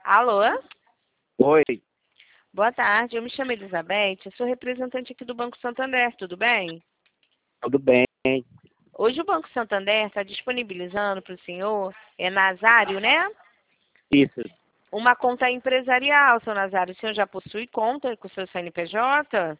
Alô? Oi, Boa tarde, eu me chamo Elizabeth, eu sou representante aqui do Banco Santander, tudo bem? tudo bem? Hoje o Banco Santander está disponibilizando para o senhor, Nazário, né? Isso. Uma conta empresarial, seu Nazário. O senhor já possui conta com o seu CNPJ?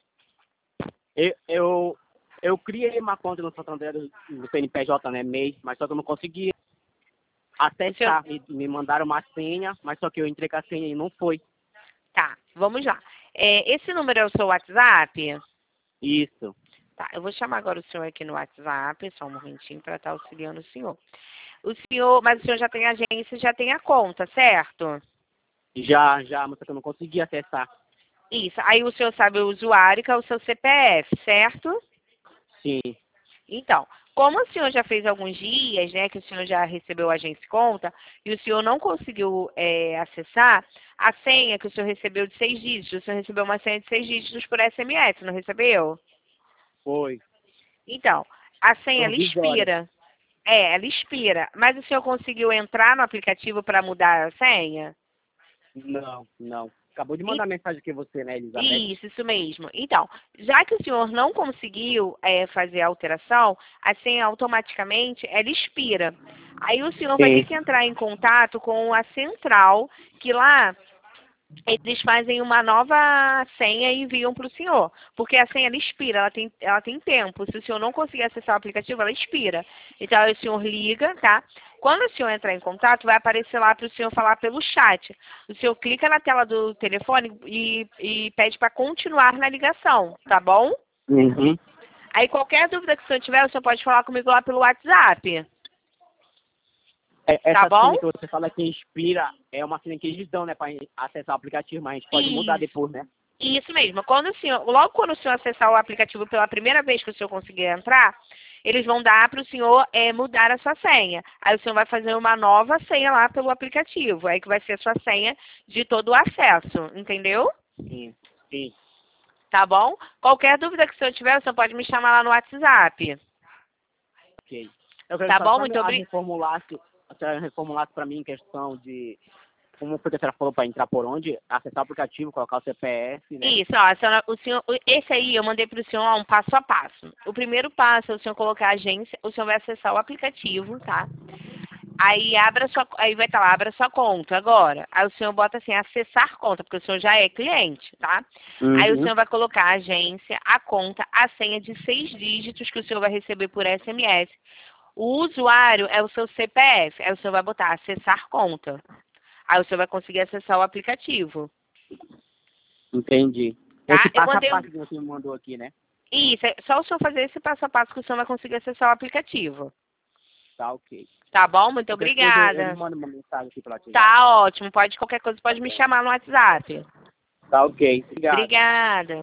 Eu criei uma conta no Santander do CNPJ, né, MEI, mas só que eu não consegui O senhor... acessar. Me mandaram uma senha, mas só que eu entrei com a senha e não foi. Tá, vamos lá. Esse número é o seu WhatsApp? Isso. Tá, eu vou chamar agora o senhor aqui no WhatsApp, só um momentinho para estar auxiliando o senhor. Mas o senhor já tem agência, já tem a conta, certo? Já, mas só que eu não consegui acessar. Isso. Aí o senhor sabe o usuário, que é o seu CPF, certo? Sim, Então, como o senhor já fez alguns dias, né, que o senhor já recebeu a agência conta, e o senhor não conseguiu acessar, a senha que o senhor recebeu de 6 dígitos, o senhor recebeu uma senha de 6 dígitos por SMS, não recebeu? foi. Então, a senha, ela Provisória. expira. Ela expira. Mas o senhor conseguiu entrar no aplicativo para mudar a senha? Não. Acabou de mandar mensagem aqui você, né, Elizabeth? Isso mesmo. Então, já que o senhor não conseguiu fazer a alteração, a senha automaticamente ela expira. Aí o senhor vai ter Sim, que entrar em contato com a central, que lá eles fazem uma nova senha e enviam para o senhor. Porque a senha ela expira, ela tem tempo. Se o senhor não conseguir acessar o aplicativo, ela expira. Então aí o senhor liga, tá? Quando o senhor entrar em contato, vai aparecer lá para o senhor falar pelo chat. O senhor clica na tela do telefone e pede para continuar na ligação, tá bom? Uhum. Aí qualquer dúvida que o senhor tiver, o senhor pode falar comigo lá pelo WhatsApp, tá Essa bom? senha que você fala que inspira é uma senha que eles dão, né, para acessar o aplicativo, mas a gente pode mudar Isso. depois, né? Isso mesmo. Logo quando o senhor acessar o aplicativo pela primeira vez que o senhor conseguir entrar, eles vão dar para o senhor mudar a sua senha. Aí o senhor vai fazer uma nova senha lá pelo aplicativo. Aí que vai ser a sua senha de todo o acesso, entendeu? Sim, sim. Tá bom? Qualquer dúvida que o senhor tiver, o senhor pode me chamar lá no WhatsApp. Ok. Eu quero Tá só, bom? só Muito a obrigada. reformulasse, a senhora reformulasse para mim em questão de como foi que a senhora falou para entrar por onde, acessar o aplicativo, colocar o CPF, né? Isso, ó, esse aí eu mandei para o senhor ó, um passo a passo. O primeiro passo é o senhor colocar a agência, o senhor vai acessar o aplicativo, tá? Aí vai estar lá, abra sua conta agora. Aí o senhor bota assim, acessar conta, porque o senhor já é cliente, tá? Aí o Uhum. senhor vai colocar a agência, a conta, a senha de 6 dígitos que o senhor vai receber por SMS. O usuário é o seu CPF. Aí o senhor vai botar acessar conta. Aí o senhor vai conseguir acessar o aplicativo, Entendi. Esse tá? Eu passo a mandei passo que você me mandou aqui, né? isso, é só o senhor fazer esse passo a passo que o senhor vai conseguir acessar o aplicativo. Tá ok. Tá bom? Muito Qualquer coisa eu lhe obrigada. mando uma mensagem aqui pelo WhatsApp. Tá ótimo. Qualquer coisa pode me chamar no WhatsApp. Tá ok. Obrigado. Obrigada.